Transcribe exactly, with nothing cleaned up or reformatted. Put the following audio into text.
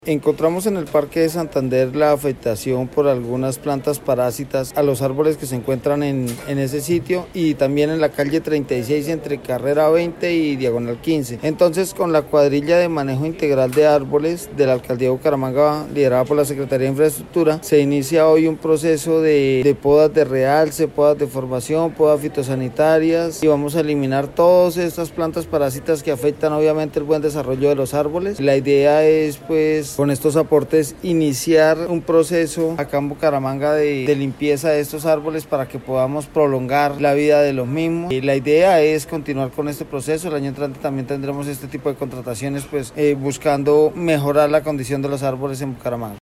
Encontramos en el Parque de Santander la afectación por algunas plantas parásitas a los árboles que se encuentran en, en ese sitio y también en la calle treinta y seis entre Carrera veinte y Diagonal quince. Entonces, con la cuadrilla de manejo integral de árboles de la Alcaldía de Bucaramanga, liderada por la Secretaría de Infraestructura, se inicia hoy un proceso de, de podas de realce, podas de formación, podas fitosanitarias, y vamos a eliminar todas estas plantas parásitas que afectan obviamente el buen desarrollo de los árboles. La idea es, pues, con estos aportes iniciar un proceso acá en Bucaramanga de, de limpieza de estos árboles para que podamos prolongar la vida de los mismos. Y la idea es continuar con este proceso. El año entrante también tendremos este tipo de contrataciones, pues eh, buscando mejorar la condición de los árboles en Bucaramanga.